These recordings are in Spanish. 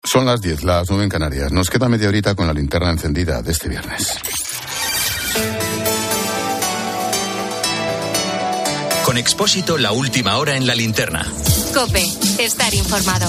Son las 10, las 9 en Canarias. Nos queda media horita con la linterna encendida de este viernes. Con Expósito, la última hora en la linterna. COPE, estar informado.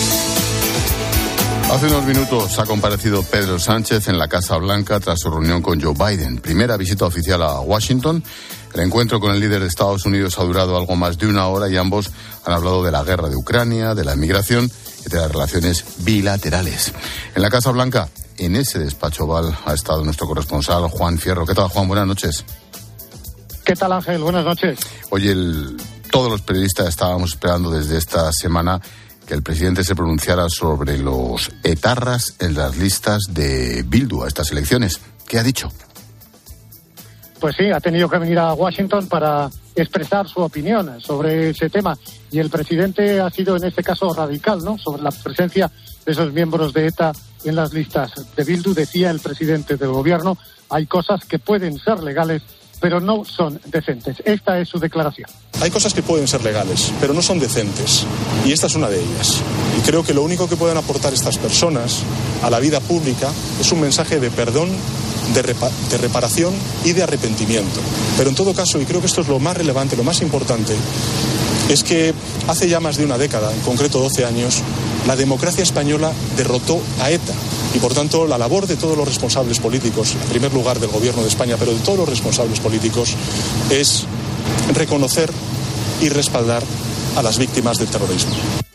Hace unos minutos ha comparecido Pedro Sánchez en la Casa Blanca tras su reunión con Joe Biden. Primera visita oficial a Washington. El encuentro con el líder de Estados Unidos ha durado algo más de una hora y ambos han hablado de la guerra de Ucrania, de la inmigración y de las relaciones bilaterales. En la Casa Blanca, en ese despacho Oval, ha estado nuestro corresponsal Juan Fierro. ¿Qué tal, Juan? Buenas noches. ¿Qué tal, Ángel? Buenas noches. Oye, todos los periodistas estábamos esperando desde esta semana que el presidente se pronunciara sobre los etarras en las listas de Bildu a estas elecciones. ¿Qué ha dicho? Pues sí, ha tenido que venir a Washington para expresar su opinión sobre ese tema. Y el presidente ha sido en este caso radical, ¿no?, sobre la presencia de esos miembros de ETA en las listas de Bildu. Decía el presidente del gobierno, hay cosas que pueden ser legales, pero no son decentes. Esta es su declaración. Hay cosas que pueden ser legales, pero no son decentes. Y esta es una de ellas. Y creo que lo único que pueden aportar estas personas a la vida pública es un mensaje de perdón, de reparación y de arrepentimiento. Pero en todo caso, y creo que esto es lo más relevante, lo más importante, es que hace ya más de una década, en concreto 12 años, la democracia española derrotó a ETA. Y por tanto, la labor de todos los responsables políticos, en primer lugar del Gobierno de España, pero de todos los responsables políticos, es reconocer y respaldar a las víctimas del terrorismo.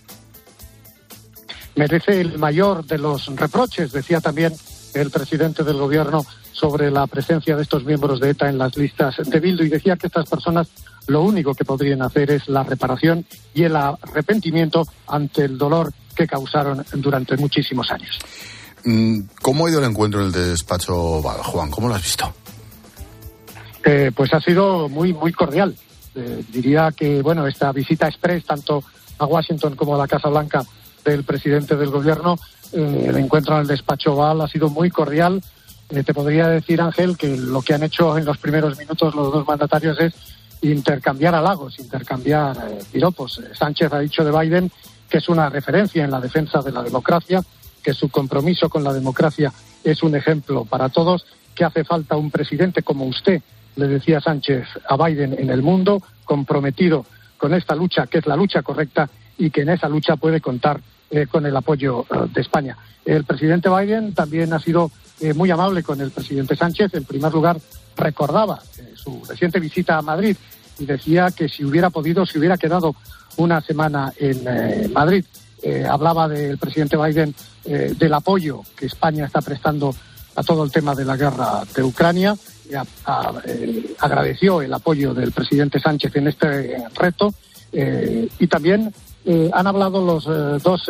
Merece el mayor de los reproches, decía también el presidente del Gobierno, sobre la presencia de estos miembros de ETA en las listas de Bildu, y decía que estas personas lo único que podrían hacer es la reparación y el arrepentimiento ante el dolor que causaron durante muchísimos años. ¿Cómo ha ido el encuentro en el despacho Oval, Juan? ¿Cómo lo has visto? Pues ha sido muy, muy cordial. Diría que, bueno, esta visita express tanto a Washington como a la Casa Blanca del presidente del Gobierno, el encuentro en el despacho Oval ha sido muy cordial. Te podría decir, Ángel, que lo que han hecho en los primeros minutos los dos mandatarios es intercambiar halagos, intercambiar piropos. Sánchez ha dicho de Biden que es una referencia en la defensa de la democracia, que su compromiso con la democracia es un ejemplo para todos, que hace falta un presidente como usted, le decía Sánchez a Biden, en el mundo, comprometido con esta lucha, que es la lucha correcta, y que en esa lucha puede contar con el apoyo de España. El presidente Biden también ha sido muy amable con el presidente Sánchez. En primer lugar, recordaba su reciente visita a Madrid y decía que si hubiera podido, se hubiera quedado una semana en Madrid. Hablaba del presidente Biden del apoyo que España está prestando a todo el tema de la guerra de Ucrania. Agradeció el apoyo del presidente Sánchez en este reto y también han hablado los dos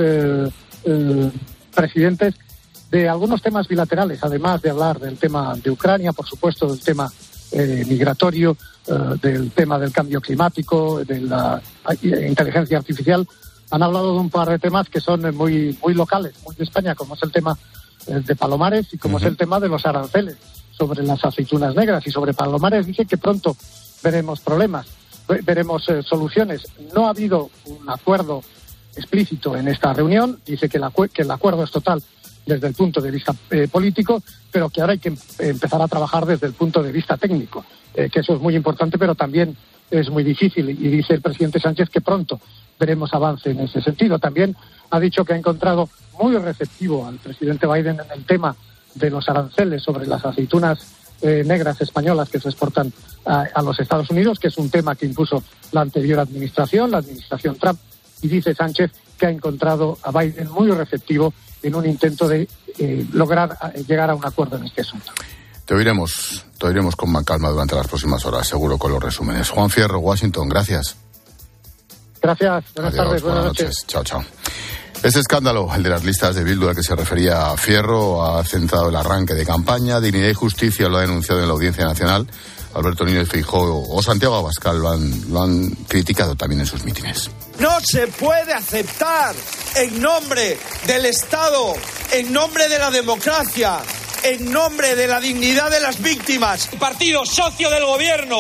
presidentes de algunos temas bilaterales, además de hablar del tema de Ucrania, por supuesto, del tema migratorio, del tema del cambio climático, de la inteligencia artificial. Han hablado de un par de temas que son muy, muy locales, muy de España, como es el tema de Palomares y como es el tema de los aranceles sobre las aceitunas negras. Y sobre Palomares dice que pronto veremos veremos soluciones. No ha habido un acuerdo explícito en esta reunión. Dice que el acuerdo es total desde el punto de vista político, pero que ahora hay que empezar a trabajar desde el punto de vista técnico, que eso es muy importante, pero también es muy difícil. Y dice el presidente Sánchez que pronto veremos avance en ese sentido. También ha dicho que ha encontrado muy receptivo al presidente Biden en el tema de los aranceles sobre las aceitunas negras españolas que se exportan a los Estados Unidos, que es un tema que impuso la anterior administración, la administración Trump. Y dice Sánchez que ha encontrado a Biden muy receptivo en un intento de lograr llegar a un acuerdo en este asunto. Te oiremos con más calma durante las próximas horas, seguro, con los resúmenes. Juan Fierro, Washington, gracias. Gracias, buenas tardes, buenas noches. Chao, chao. Este escándalo, el de las listas de Bildu al que se refería Fierro, ha centrado el arranque de campaña. Dignidad y Justicia lo ha denunciado en la Audiencia Nacional. Alberto Núñez Feijóo o Santiago Abascal lo han criticado también en sus mítines. No se puede aceptar en nombre del Estado, en nombre de la democracia, en nombre de la dignidad de las víctimas. Partido socio del gobierno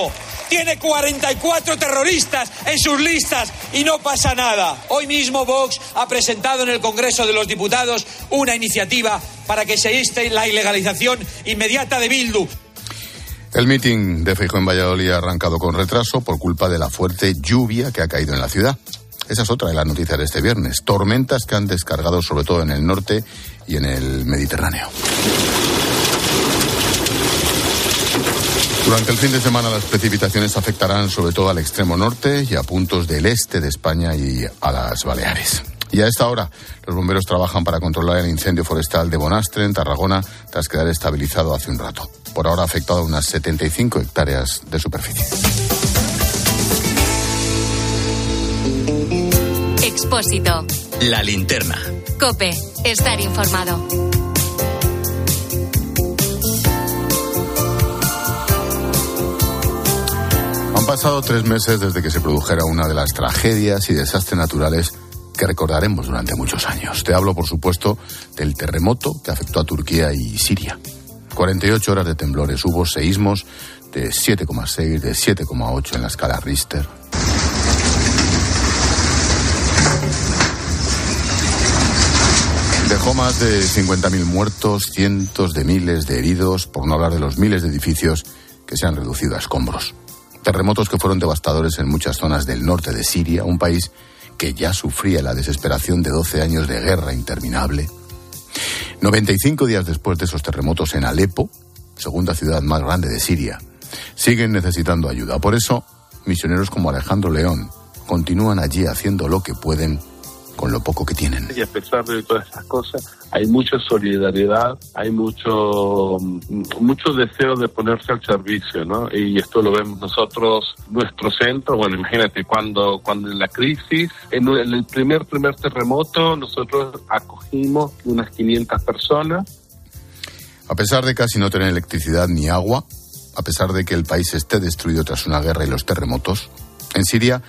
tiene 44 terroristas en sus listas y no pasa nada. Hoy mismo Vox ha presentado en el Congreso de los Diputados una iniciativa para que se inste la ilegalización inmediata de Bildu. El mitin de Feijóo en Valladolid ha arrancado con retraso por culpa de la fuerte lluvia que ha caído en la ciudad. Esa es otra de las noticias de este viernes. Tormentas que han descargado sobre todo en el norte y en el Mediterráneo. Durante el fin de semana las precipitaciones afectarán sobre todo al extremo norte y a puntos del este de España y a las Baleares. Y a esta hora los bomberos trabajan para controlar el incendio forestal de Bonastre, en Tarragona, tras quedar estabilizado hace un rato. Por ahora ha afectado a unas 75 hectáreas de superficie. Expósito. La linterna. COPE. Estar informado. Han pasado 3 meses desde que se produjera una de las tragedias y desastres naturales que recordaremos durante muchos años. Te hablo, por supuesto, del terremoto que afectó a Turquía y Siria. 48 horas de temblores, hubo seísmos de 7,6, de 7,8 en la escala Richter. Dejó más de 50.000 muertos, cientos de miles de heridos, por no hablar de los miles de edificios que se han reducido a escombros. Terremotos que fueron devastadores en muchas zonas del norte de Siria, un país que ya sufría la desesperación de 12 años de guerra interminable. 95 días después de esos terremotos en Alepo, segunda ciudad más grande de Siria, siguen necesitando ayuda. Por eso, misioneros como Alejandro León continúan allí haciendo lo que pueden con lo poco que tienen. Y a pesar de todas esas cosas, hay mucha solidaridad, hay mucho deseo de ponerse al servicio, ¿no? Y esto lo vemos nosotros, nuestro centro. Bueno, imagínate, cuando en la crisis, en el primer terremoto, nosotros acogimos unas 500 personas. A pesar de casi no tener electricidad ni agua, a pesar de que el país esté destruido tras una guerra y los terremotos, en Siria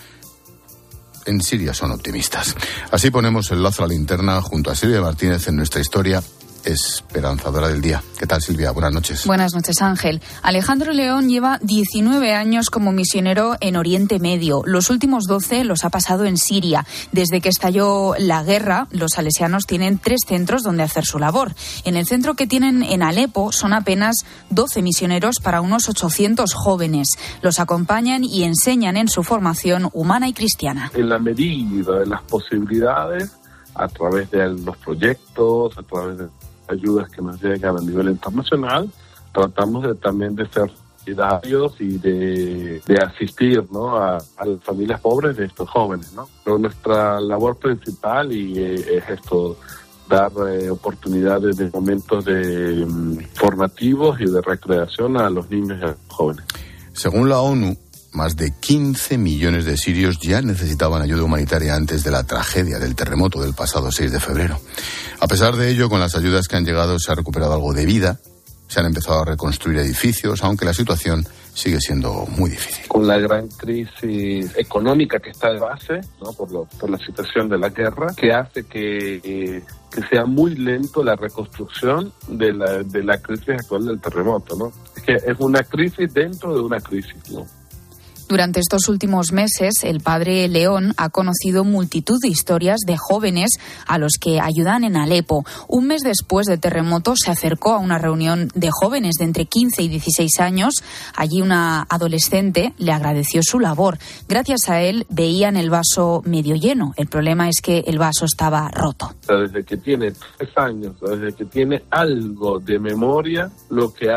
son optimistas. Así ponemos el lazo a la linterna junto a Silvia Martínez en nuestra historia esperanzadora del día. ¿Qué tal, Silvia? Buenas noches. Buenas noches, Ángel. Alejandro León lleva 19 años como misionero en Oriente Medio. Los últimos 12 los ha pasado en Siria. Desde que estalló la guerra, los salesianos tienen 3 centros donde hacer su labor. En el centro que tienen en Alepo son apenas 12 misioneros para unos 800 jóvenes. Los acompañan y enseñan en su formación humana y cristiana. En la medida de las posibilidades, a través de los proyectos, a través de ayudas que nos llegan a nivel internacional, tratamos también de ser solidarios y de asistir, ¿no?, a las familias pobres de estos jóvenes, ¿no? Pero nuestra labor principal es esto, dar oportunidades de momentos formativos y de recreación a los niños y a los jóvenes. Según la ONU, más de 15 millones de sirios ya necesitaban ayuda humanitaria antes de la tragedia del terremoto del pasado 6 de febrero. A pesar de ello, con las ayudas que han llegado se ha recuperado algo de vida, se han empezado a reconstruir edificios, aunque la situación sigue siendo muy difícil. Con la gran crisis económica que está de base, ¿no?, por la situación de la guerra, que hace que sea muy lento la reconstrucción de la crisis actual del terremoto, ¿no? Es que es una crisis dentro de una crisis, ¿no? Durante estos últimos meses, el padre León ha conocido multitud de historias de jóvenes a los que ayudan en Alepo. Un mes después del terremoto se acercó a una reunión de jóvenes de entre 15 y 16 años. Allí una adolescente le agradeció su labor. Gracias a él veían el vaso medio lleno. El problema es que el vaso estaba roto. Desde que tiene 3 años, desde que tiene algo de memoria, lo que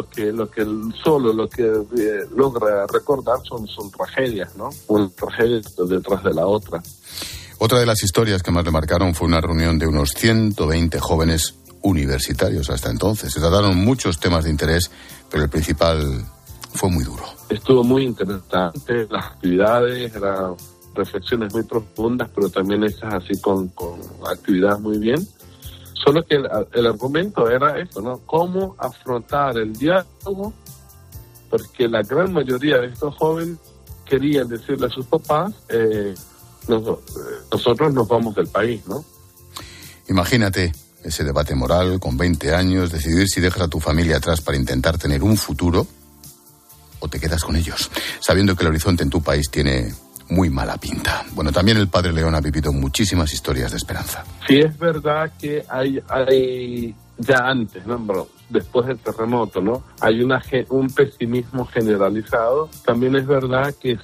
logra recordar son tragedias, ¿no? Una tragedia detrás de la otra. Otra de las historias que más le marcaron fue una reunión de unos 120 jóvenes universitarios hasta entonces. Se trataron muchos temas de interés, pero el principal fue muy duro. Estuvo muy interesante, las actividades, eran reflexiones muy profundas, pero también hechas así con actividad muy bien. Solo que el argumento era eso, ¿no? Cómo afrontar el diálogo, porque la gran mayoría de estos jóvenes querían decirle a sus papás, nosotros nos vamos del país, ¿no? Imagínate ese debate moral con 20 años, decidir si dejas a tu familia atrás para intentar tener un futuro o te quedas con ellos, sabiendo que el horizonte en tu país tiene muy mala pinta. Bueno, también el padre León ha vivido muchísimas historias de esperanza. Sí, es verdad que hay ya antes, ¿no? Bueno, después del terremoto, ¿no? Hay un pesimismo generalizado. También es verdad que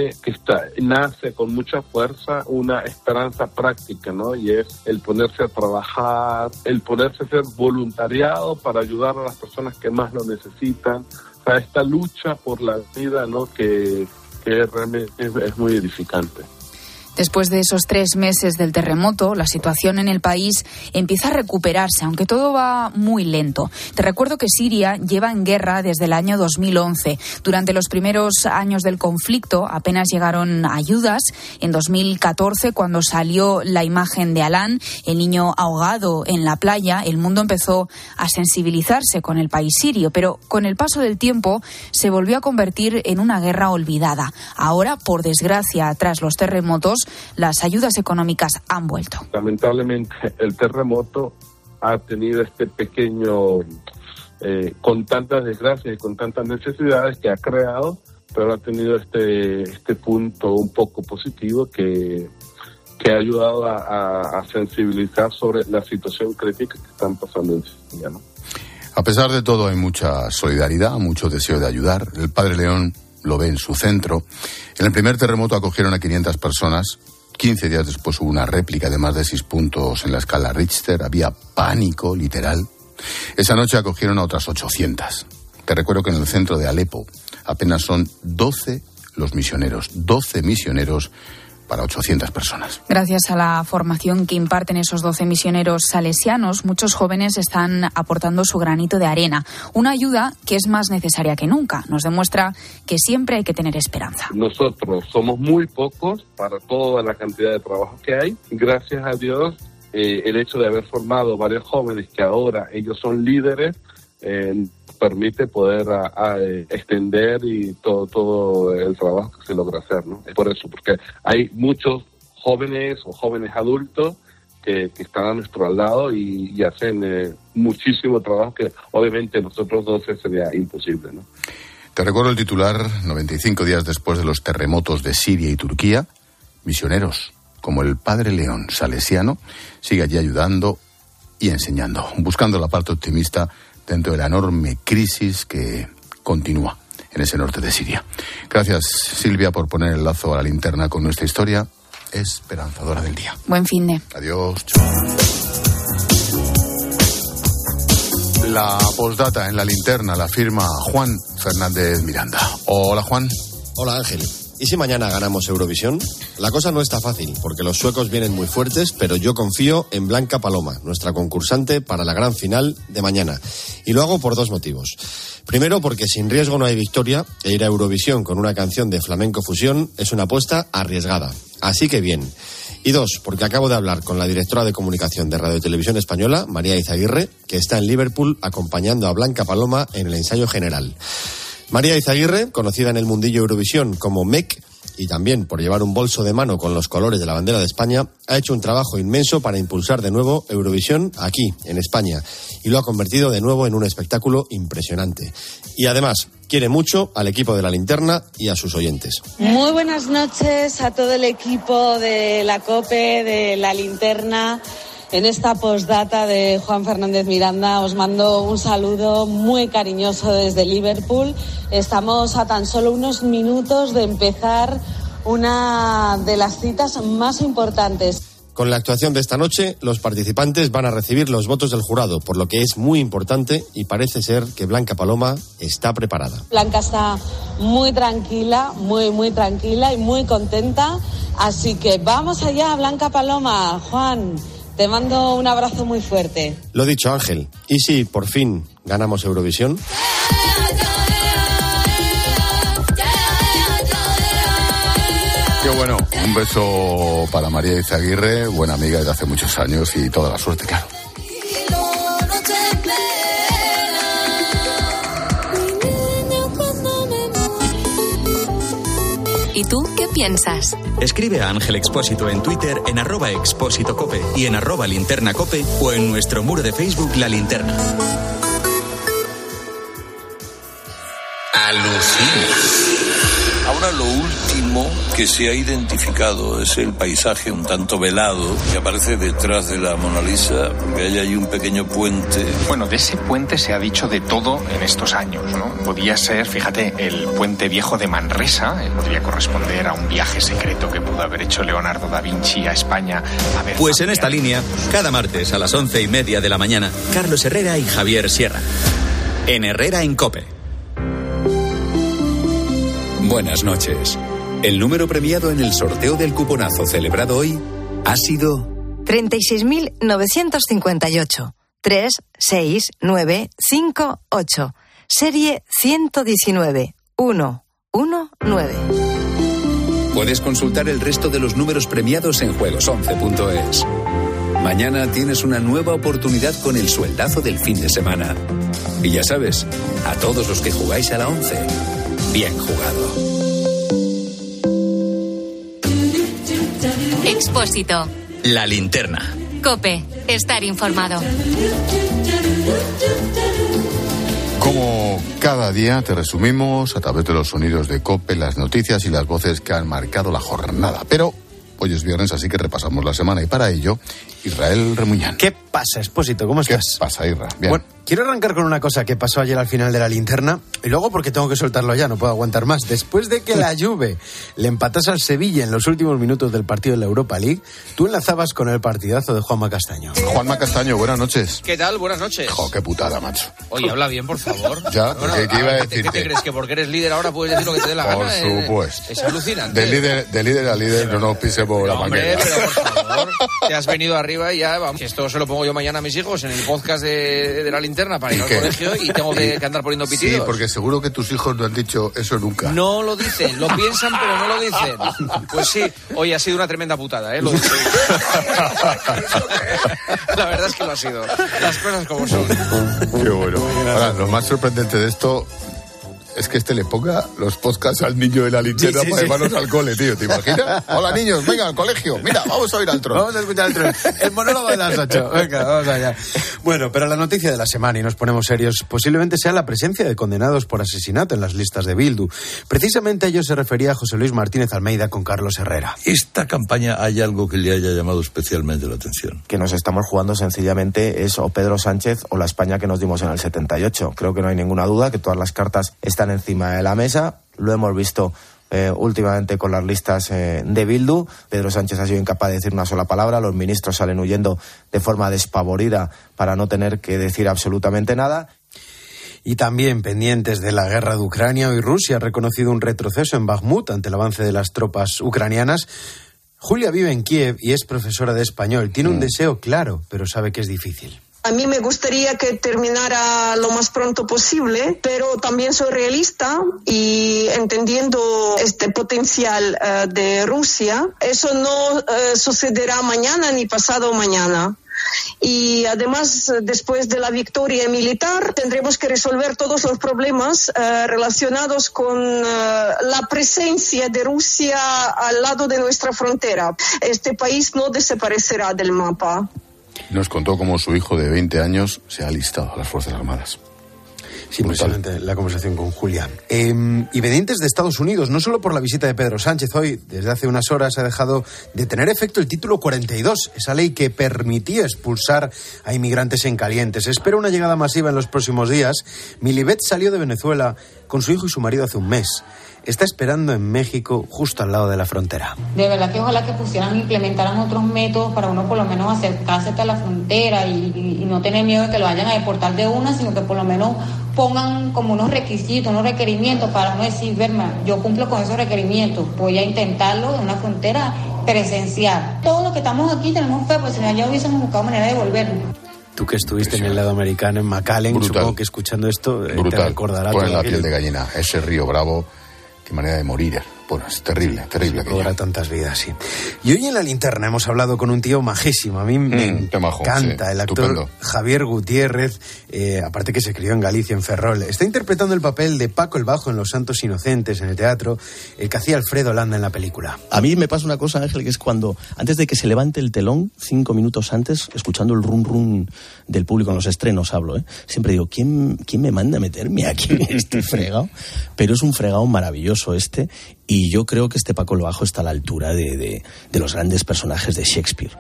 nace con mucha fuerza una esperanza práctica, ¿no? Y es el ponerse a trabajar, el ponerse a hacer voluntariado para ayudar a las personas que más lo necesitan. O sea, esta lucha por la vida, ¿no? Que realmente es muy edificante. Después de esos 3 meses del terremoto, la situación en el país empieza a recuperarse, aunque todo va muy lento. Te recuerdo que Siria lleva en guerra desde el año 2011. Durante los primeros años del conflicto apenas llegaron ayudas. En 2014, cuando salió la imagen de Alán, el niño ahogado en la playa, el mundo empezó a sensibilizarse con el país sirio. Pero con el paso del tiempo se volvió a convertir en una guerra olvidada. Ahora, por desgracia, tras los terremotos, las ayudas económicas han vuelto. Lamentablemente, el terremoto ha tenido este pequeño, con tantas desgracias y con tantas necesidades que ha creado, pero ha tenido este punto un poco positivo que ha ayudado a sensibilizar sobre la situación crítica que están pasando en Siria, ¿no? A pesar de todo, hay mucha solidaridad, mucho deseo de ayudar. El padre León lo ve en su centro. En el primer terremoto acogieron a 500 personas. 15 días después hubo una réplica de más de 6 puntos en la escala Richter. Había pánico, literal. Esa noche acogieron a otras 800. Te recuerdo que en el centro de Alepo apenas son 12 los misioneros. 12 misioneros para 800 personas. Gracias a la formación que imparten esos 12 misioneros salesianos, muchos jóvenes están aportando su granito de arena. Una ayuda que es más necesaria que nunca. Nos demuestra que siempre hay que tener esperanza. Nosotros somos muy pocos para toda la cantidad de trabajo que hay. Gracias a Dios, el hecho de haber formado varios jóvenes que ahora ellos son líderes, permite poder extender y todo el trabajo que se logra hacer, ¿no? Es por eso, porque hay muchos jóvenes o jóvenes adultos que están a nuestro lado y hacen muchísimo trabajo que obviamente nosotros 12 sería imposible, ¿no? Te recuerdo el titular, 95 días después de los terremotos de Siria y Turquía, misioneros como el padre León salesiano sigue allí ayudando y enseñando, buscando la parte optimista dentro de la enorme crisis que continúa en ese norte de Siria. Gracias, Silvia, por poner el lazo a la linterna con nuestra historia esperanzadora del día. Buen fin de. Adiós. La postdata en la linterna la firma Juan Fernández Miranda. Hola, Juan. Hola, Ángel. ¿Y si mañana ganamos Eurovisión? La cosa no está fácil, porque los suecos vienen muy fuertes, pero yo confío en Blanca Paloma, nuestra concursante para la gran final de mañana. Y lo hago por 2 motivos. Primero, porque sin riesgo no hay victoria, e ir a Eurovisión con una canción de flamenco fusión es una apuesta arriesgada. Así que bien. Y 2, porque acabo de hablar con la directora de comunicación de Radio y Televisión Española, María Izaguirre, que está en Liverpool acompañando a Blanca Paloma en el ensayo general. María Izaguirre, conocida en el mundillo Eurovisión como MEC, y también por llevar un bolso de mano con los colores de la bandera de España, ha hecho un trabajo inmenso para impulsar de nuevo Eurovisión aquí, en España, y lo ha convertido de nuevo en un espectáculo impresionante. Y además, quiere mucho al equipo de La Linterna y a sus oyentes. Muy buenas noches a todo el equipo de la COPE, de La Linterna. En esta postdata de Juan Fernández Miranda os mando un saludo muy cariñoso desde Liverpool. Estamos a tan solo unos minutos de empezar una de las citas más importantes. Con la actuación de esta noche, los participantes van a recibir los votos del jurado, por lo que es muy importante y parece ser que Blanca Paloma está preparada. Blanca está muy tranquila, muy tranquila y muy contenta. Así que vamos allá, Blanca Paloma. Juan, te mando un abrazo muy fuerte. Lo dicho, Ángel. ¿Y si por fin ganamos Eurovisión? Qué bueno. Un beso para María Izaguirre, buena amiga desde hace muchos años y toda la suerte, claro. ¿Y tú qué piensas? Escribe a Ángel Expósito en Twitter en @expósitocope y en @linternacope o en nuestro muro de Facebook La Linterna. alucinas. Ahora lo último que se ha identificado es el paisaje un tanto velado que aparece detrás de la Mona Lisa, porque hay ahí un pequeño puente. Bueno, de ese puente se ha dicho de todo en estos años, ¿no? Podía ser, fíjate, el puente viejo de Manresa, podría corresponder a un viaje secreto que pudo haber hecho Leonardo da Vinci a España. Pues en esta línea, cada martes a las 11:30 de la mañana, Carlos Herrera y Javier Sierra. En Herrera en COPE. Buenas noches. El número premiado en el sorteo del cuponazo celebrado hoy ha sido 36.958. 36958. Serie 119 119. Puedes consultar el resto de los números premiados en juegos11.es. Mañana tienes una nueva oportunidad con el sueldazo del fin de semana. Y ya sabes, a todos los que jugáis a la 11, bien jugado. Expósito. La linterna. COPE. Estar informado. Como cada día te resumimos a través de los sonidos de COPE, las noticias y las voces que han marcado la jornada. Pero hoy es viernes, así que repasamos la semana y para ello, Israel Remuñán. ¿Qué pasa, Expósito? ¿Cómo estás? ¿Qué pasa, Isra? Bien. Bueno, quiero arrancar con una cosa que pasó ayer al final de la linterna y luego porque tengo que soltarlo ya, no puedo aguantar más. Después de que la Juve le empatase al Sevilla en los últimos minutos del partido de la Europa League, tú enlazabas con el partidazo de Juanma Castaño. Juanma Castaño, buenas noches. ¿Qué tal? Buenas noches. Jo, qué putada, macho. Oye, habla bien, por favor. Ya, bueno, ¿qué iba a decirte? ¿Qué te crees? ¿Que porque eres líder ahora puedes decir lo que te dé la gana? Por supuesto. Es alucinante. De líder a líder no nos pisemos la manguera. Pero por favor, te has venido arriba y ya, vamos. Esto se lo pongo yo mañana a mis hijos en el podcast de la linterna para ir al colegio y tengo que andar poniendo pitidos. Sí, porque seguro que tus hijos no han dicho eso nunca. No lo dicen, lo piensan pero no lo dicen. Pues sí, hoy ha sido una tremenda putada, ¿eh? Lo dicho. La verdad es que lo ha sido. Las cosas como son. Qué bueno. Ahora, lo más sorprendente de esto es que le ponga los podcasts al niño de la linterna para llevarlos al cole, tío. ¿Te imaginas? Hola, niños, venga al colegio. Mira, vamos a oír al trono. Vamos a escuchar al trono. El monólogo de las 8. Venga, vamos allá. Bueno, pero la noticia de la semana, y nos ponemos serios, posiblemente sea la presencia de condenados por asesinato en las listas de Bildu. Precisamente a ello se refería José Luis Martínez Almeida con Carlos Herrera. ¿Esta campaña hay algo que le haya llamado especialmente la atención? Que nos estamos jugando sencillamente es o Pedro Sánchez o la España que nos dimos en el 78. Creo que no hay ninguna duda que todas las cartas están encima de la mesa. Lo hemos visto últimamente con las listas de Bildu. Pedro Sánchez ha sido incapaz de decir una sola palabra. Los ministros salen huyendo de forma despavorida para no tener que decir absolutamente nada. Y también pendientes de la guerra de Ucrania, hoy Rusia ha reconocido un retroceso en Bakhmut ante el avance de las tropas ucranianas. Julia vive en Kiev y es profesora de español. Tiene un deseo claro, pero sabe que es difícil. A mí me gustaría que terminara lo más pronto posible, pero también soy realista y entendiendo este potencial de Rusia, eso no sucederá mañana ni pasado mañana. Y además, después de la victoria militar, tendremos que resolver todos los problemas relacionados con la presencia de Rusia al lado de nuestra frontera. Este país no desaparecerá del mapa. Nos contó cómo su hijo de 20 años se ha alistado a las Fuerzas Armadas. Sí, impresionante la conversación con Julia. Y pendientes de Estados Unidos, no solo por la visita de Pedro Sánchez hoy, desde hace unas horas ha dejado de tener efecto el título 42, esa ley que permitía expulsar a inmigrantes en caliente. Se espera una llegada masiva en los próximos días. Milibet salió de Venezuela con su hijo y su marido hace un mes. Está esperando en México, justo al lado de la frontera. De verdad que ojalá que implementaran otros métodos para uno por lo menos acercarse hasta la frontera y no tener miedo de que lo vayan a deportar de una, sino que por lo menos pongan como unos requisitos, unos requerimientos para uno decir, verma, yo cumplo con esos requerimientos, voy a intentarlo en una frontera presencial. Todos los que estamos aquí tenemos fe, pues si no ya hubiésemos buscado manera de volvernos. Tú que estuviste en el lado americano, en McAllen, brutal. Supongo que escuchando esto te recordará. Pon la piel de gallina, ese río Bravo. Qué manera de morir. Bueno, es terrible. Cobra tantas vidas, sí. Y hoy en La Linterna hemos hablado con un tío majísimo. A mí me encanta, sí, el actor estupendo. Javier Gutiérrez, aparte que se crió en Galicia, en Ferrol. Está interpretando el papel de Paco el Bajo en Los Santos Inocentes, en el teatro, el que hacía Alfredo Landa en la película. A mí me pasa una cosa, Ángel, que es cuando, antes de que se levante el telón, 5 minutos antes, escuchando el rum rum del público en los estrenos, hablo, siempre digo, ¿quién me manda a meterme aquí en este fregado? Pero es un fregado maravilloso y yo creo que este Paco el Bajo está a la altura de los grandes personajes de Shakespeare.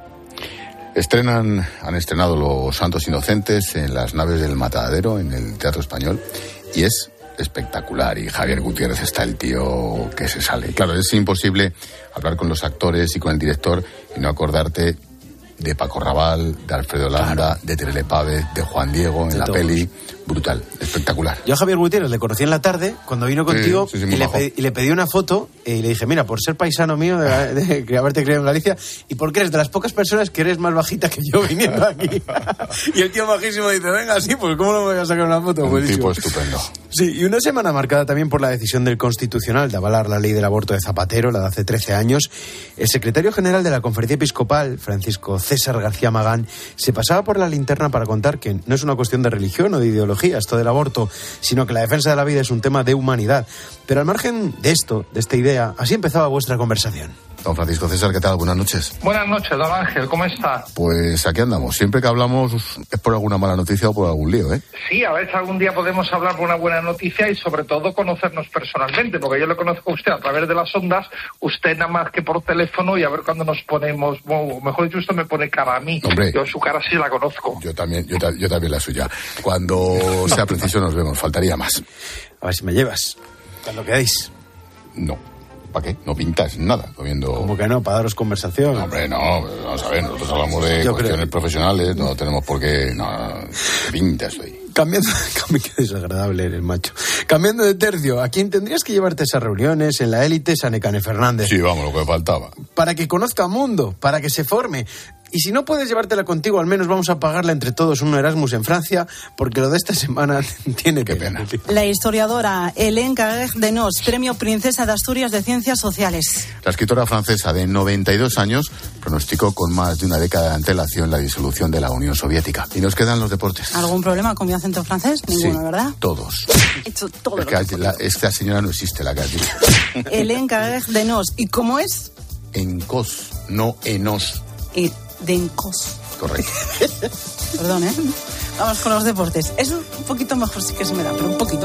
Han estrenado Los Santos Inocentes en las naves del Matadero, en el Teatro Español, y es espectacular. Y Javier Gutiérrez está el tío que se sale. Claro, es imposible hablar con los actores y con el director y no acordarte de Paco Raval, de Alfredo Landa, de Terele Pávez, de Juan Diego en la peli. Brutal, espectacular. Yo a Javier Gutiérrez le conocí en la tarde, cuando vino contigo, sí, y le pedí una foto y le dije, mira, por ser paisano mío, de haberte criado en Galicia, y porque eres de las pocas personas que eres más bajita que yo viniendo aquí. Y el tío majísimo dice, venga, sí, pues ¿cómo no me voy a sacar una foto? Un tipo estupendo. Sí, y una semana marcada también por la decisión del Constitucional de avalar la ley del aborto de Zapatero, la de hace 13 años. El secretario general de la Conferencia Episcopal, Francisco César García Magán, se pasaba por La Linterna para contar que no es una cuestión de religión o de ideología esto del aborto, sino que la defensa de la vida es un tema de humanidad. Pero al margen de esto, de esta idea, así empezaba vuestra conversación. Don Francisco César, ¿qué tal? Buenas noches. Buenas noches, don Ángel, ¿cómo está? Pues aquí andamos. Siempre que hablamos es por alguna mala noticia o por algún lío, ¿eh? Sí, a ver si algún día podemos hablar por una buena noticia y sobre todo conocernos personalmente, porque yo le conozco a usted a través de las ondas, usted nada más que por teléfono, y a ver cuándo nos ponemos, bueno, mejor dicho, usted me pone cara a mí. Hombre, yo su cara sí la conozco. Yo también la suya. Cuando sea preciso nos vemos, faltaría más. A ver si me llevas, cuando quedáis. No. ¿Para qué? No pintas nada comiendo... ¿Cómo que no? ¿Para daros conversación? No, hombre, no. Vamos a ver, nosotros hablamos de cuestiones profesionales, no tenemos por qué... No, pintas hoy. Cambiando... Qué desagradable eres, macho. Cambiando de tercio, ¿a quién tendrías que llevarte esas reuniones en la élite? Sanecane Fernández. Sí, vamos, lo que faltaba. Para que conozca mundo, para que se forme. Y si no puedes llevártela contigo, al menos vamos a pagarle entre todos un Erasmus en Francia, porque lo de esta semana tiene pena. La historiadora Hélène Carrère de Nos, Premio Princesa de Asturias de Ciencias Sociales. La escritora francesa de 92 años pronosticó con más de una década de antelación la disolución de la Unión Soviética. Y nos quedan los deportes. ¿Algún problema con mi acento francés? Ninguno, sí, ¿verdad? Todos. He hecho todo esta señora no existe, la que ha dicho. Hélène Carrère de Nos. ¿Y cómo es? En cos, no enos. De Encos. Correcto. Perdón, ¿eh? Vamos con los deportes. Es un poquito mejor, sí que se me da, pero un poquito.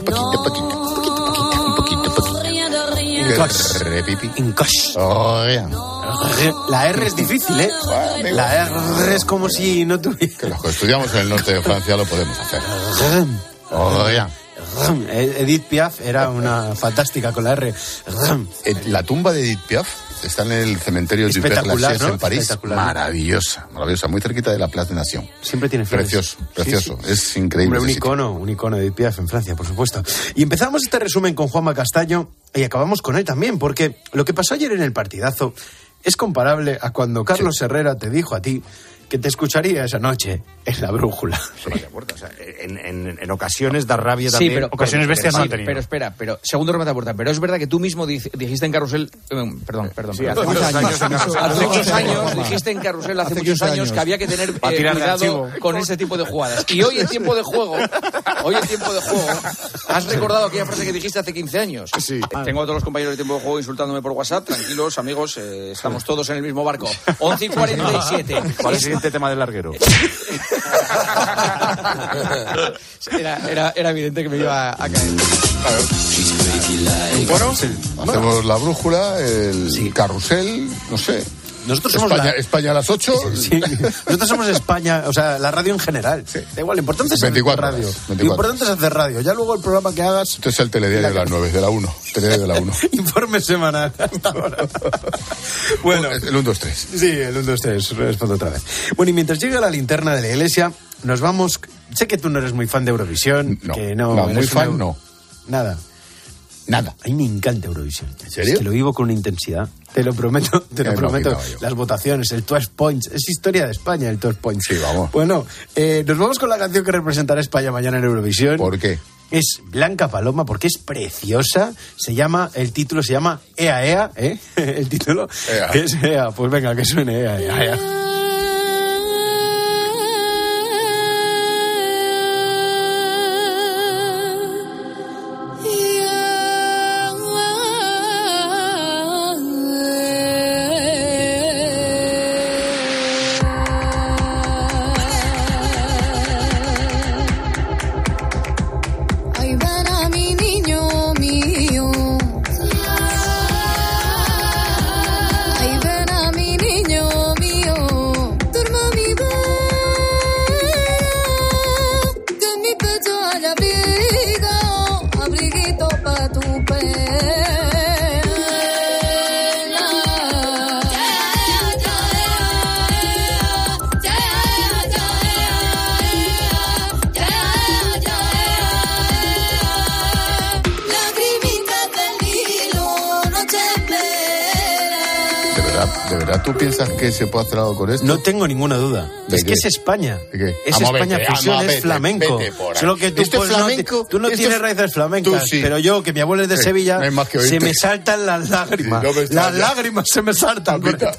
Encos. La R es difícil, ¿eh? La R es como si no tuviera... Que los que estudiamos en el norte de Francia lo podemos hacer. Edith Piaf era una fantástica con la R. La tumba de Edith Piaf está en el cementerio du Père Lachaise, ¿no? En París. Maravillosa, muy cerquita de la Place de Nation. Siempre tiene flores. Precioso. Sí. Es increíble. Hombre, un icono de Edith Piaf en Francia, por supuesto. Y empezamos este resumen con Juanma Castaño y acabamos con él también, porque lo que pasó ayer en el partidazo es comparable a cuando Carlos Herrera te dijo a ti que te escucharía esa noche en la brújula. O sea, en ocasiones da rabia también. Sí, pero ocasiones bestias no han tenido. Pero espera, segundo remate a puerta. Pero es verdad que tú mismo dijiste en Carrusel... Perdón. Sí, hace muchos años dijiste en Carrusel hace muchos años que había que tener cuidado con ese tipo de jugadas. Y hoy en tiempo de juego, has recordado aquella frase que dijiste hace 15 años. Sí. Tengo a todos los compañeros de tiempo de juego insultándome por WhatsApp. Tranquilos, amigos, estamos todos en el mismo barco. 11:47. ¿Cuál es el siguiente tema del larguero? Era evidente que me iba a caer. Bueno, hacemos la brújula, el carrusel, no sé. Nosotros somos España a las 8. Sí. Nosotros somos España, o sea, la radio en general. Sí. Da igual, lo importante es 24 hacer radio. 24. Lo importante es hacer radio. Ya luego el programa que hagas... Este es el telediario de las 9, de la 1. Telediario de la 1. Informe semanal hasta ahora. Bueno. El 1, 2, 3. Sí, el 1, 2, 3. Respondo otra vez. Bueno, y mientras llega la linterna de la iglesia, nos vamos... Sé que tú no eres muy fan de Eurovisión. No, que no muy fan, no. Nada. Nada. A mí me encanta Eurovisión. ¿En serio? Es que lo vivo con una intensidad. Te lo prometo. Las votaciones, el 12 Points. Es historia de España, el 12 Points. Sí, vamos. Bueno, nos vamos con la canción que representará a España mañana en Eurovisión. ¿Por qué? Es Blanca Paloma porque es preciosa. El título se llama Ea Ea, ¿eh? El título es Ea. Pues venga, que suene Ea Ea. Ea. ¿De verdad tú piensas que se puede hacer algo con esto? No tengo ninguna duda. Es que es España. Es España fusión, es flamenco. Solo que tú, flamenco, tú no tienes raíces flamencas, sí. Pero yo, que mi abuelo es de Sevilla, no se me saltan las lágrimas. Las lágrimas se me saltan.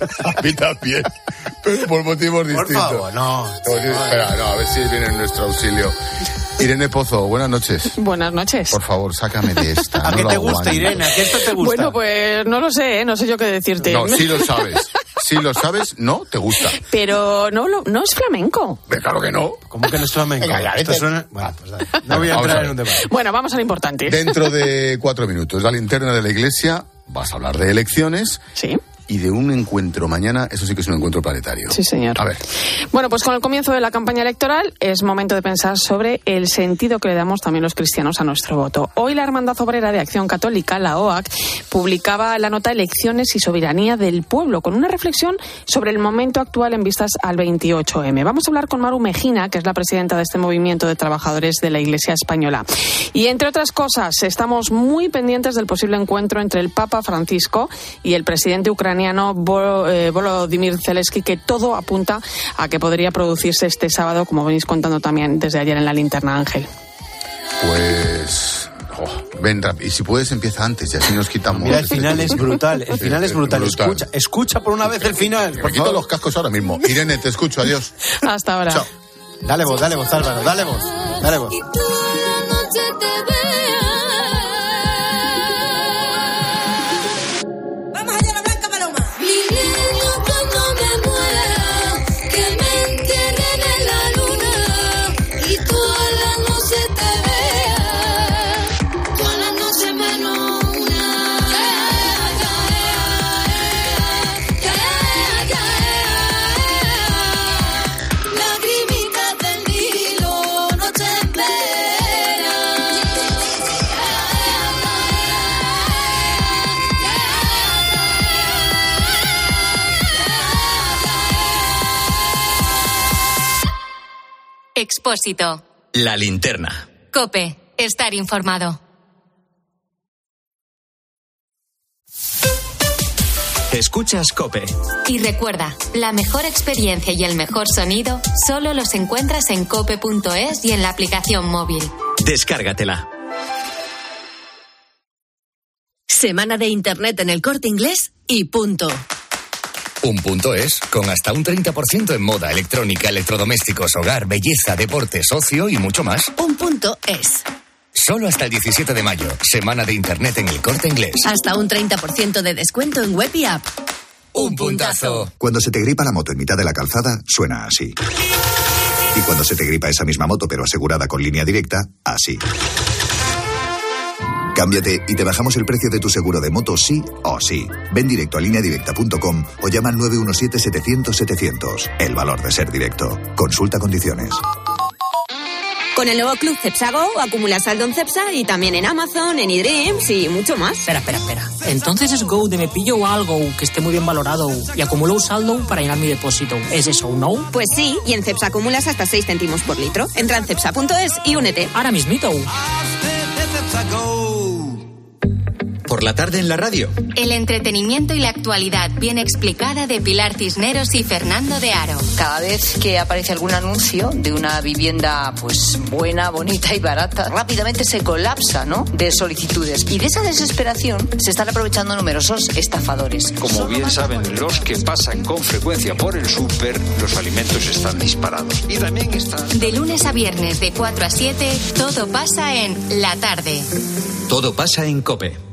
A mí también. Pero por motivos distintos. Por favor, no. Espera, a ver si viene en nuestro auxilio. Irene Pozo, buenas noches. Buenas noches. Por favor, sácame de esta. ¿A qué te gusta, Irene? ¿A qué esto te gusta? Bueno, pues no lo sé, no sé yo qué decirte. No, sí lo sabes. Si lo sabes, no te gusta. Pero no es flamenco. Claro que no. ¿Cómo que no es flamenco? Esto suena... Bueno, pues dale. No voy a entrar en un debate. Bueno, vamos a lo importante. Dentro de 4 minutos, la linterna de la Iglesia, vas a hablar de elecciones. Sí. Y de un encuentro mañana, eso sí que es un encuentro planetario. Sí, señor. A ver. Bueno, pues con el comienzo de la campaña electoral es momento de pensar sobre el sentido que le damos también los cristianos a nuestro voto. Hoy la Hermandad Obrera de Acción Católica, la OAC, publicaba la nota Elecciones y Soberanía del Pueblo, con una reflexión sobre el momento actual en vistas al 28M. Vamos a hablar con Maru Mejina, que es la presidenta de este movimiento de trabajadores de la Iglesia Española. Y entre otras cosas, estamos muy pendientes del posible encuentro entre el Papa Francisco y el presidente ucraniano Volodymyr Zelensky, que todo apunta a que podría producirse este sábado, como venís contando también desde ayer en la linterna, Ángel. Pues... ven rápido. Y si puedes, empieza antes y así nos quitamos... Mira, el final es brutal. El final es brutal. Escucha por una vez el final. Me quito los cascos ahora mismo. Irene, te escucho. Adiós. Hasta ahora. Chao. Dale voz, Álvaro. Dale voz. Expósito. La linterna. COPE. Estar informado. Escuchas COPE. Y recuerda, la mejor experiencia y el mejor sonido solo los encuentras en cope.es y en la aplicación móvil. Descárgatela. Semana de Internet en El Corte Inglés y punto. Un punto es, con hasta un 30% en moda, electrónica, electrodomésticos, hogar, belleza, deportes, ocio y mucho más. Un punto es. Solo hasta el 17 de mayo, Semana de Internet en El Corte Inglés. Hasta un 30% de descuento en web y app. ¡Un puntazo! Cuando se te gripa la moto en mitad de la calzada, suena así. Y cuando se te gripa esa misma moto, pero asegurada con Línea Directa, así. Cámbiate y te bajamos el precio de tu seguro de moto sí o sí. Ven directo a lineadirecta.com o llama al 917-700-700. El valor de ser directo. Consulta condiciones. Con el nuevo Club Cepsa Go acumulas saldo en Cepsa y también en Amazon, en eDreams y mucho más. Espera. Entonces es Go de me pillo algo que esté muy bien valorado y acumulo un saldo para llenar mi depósito. ¿Es eso, no? Pues sí, y en Cepsa acumulas hasta 6 céntimos por litro. Entra en cepsa.es y únete. Ahora mismito. por la tarde en la radio. El entretenimiento y la actualidad bien explicada de Pilar Cisneros y Fernando de Aro. Cada vez que aparece algún anuncio de una vivienda pues buena, bonita y barata, rápidamente se colapsa, ¿no?, de solicitudes. Y de esa desesperación se están aprovechando numerosos estafadores. Como bien saben los que pasan con frecuencia por el súper, los alimentos están disparados. Y también están... De lunes a viernes de 4 a 7, todo pasa en La Tarde. Todo pasa en COPE.